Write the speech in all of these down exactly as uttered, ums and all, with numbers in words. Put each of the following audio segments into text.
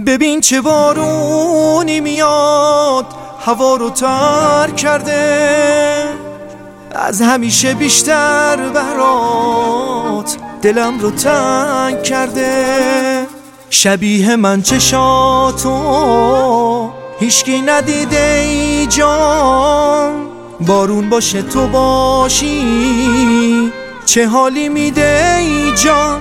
ببین چه بارونی میاد، هوا رو تر کرده، از همیشه بیشتر برات دلم رو تنگ کرده. شبیه من چشاتو هیچکی ندیده ای جان، بارون باشه تو باشی چه حالی میده ای جان.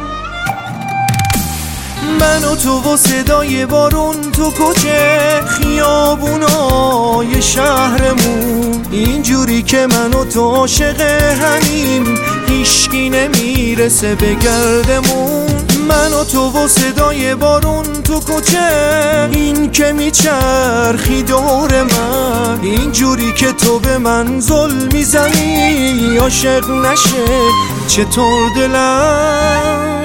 من و تو و صدای بارون تو کوچه خیابونای شهرمون، اینجوری که من و تو عاشق همیم هیچکی نمیرسه به گردمون. من و تو و صدای بارون تو کوچه، این که میچرخی دور من، اینجوری که تو به من ظلم میزنی عاشق نشه چطور دلم.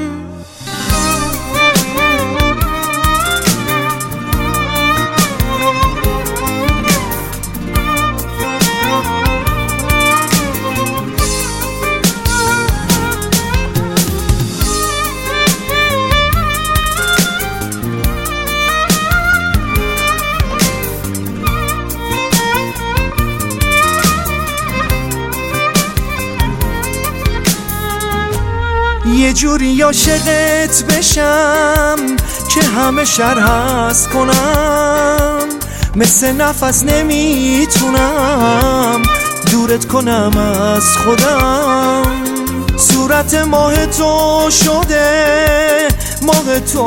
یه جوری عاشقت بشم که همه شر هست کنم، مثل نفس نمیتونم دورت کنم از خودم. صورت ماه تو شده ماه تو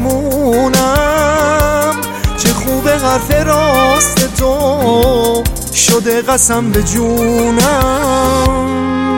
آسمونم، چه خوبه حرف راست تو شده قسم به جونم.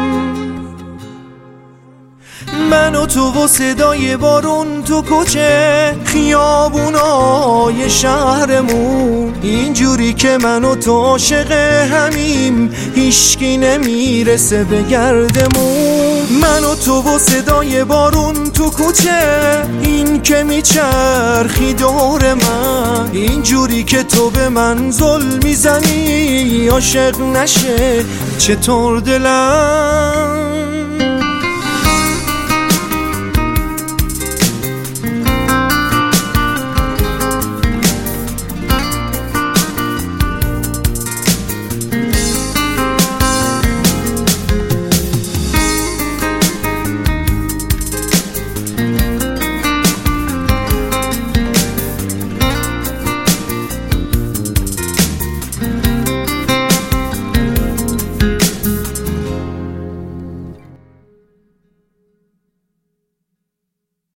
من و تو و صدای بارون تو کوچه خیابونای شهرمون، اینجوری که من و تو عاشق همیم هیچکی نمیرسه به گردمون. من و تو و صدای بارون تو کوچه، این که میچرخی دور من، اینجوری که تو به من ظلم میزنی عاشق نشه چطور دلم.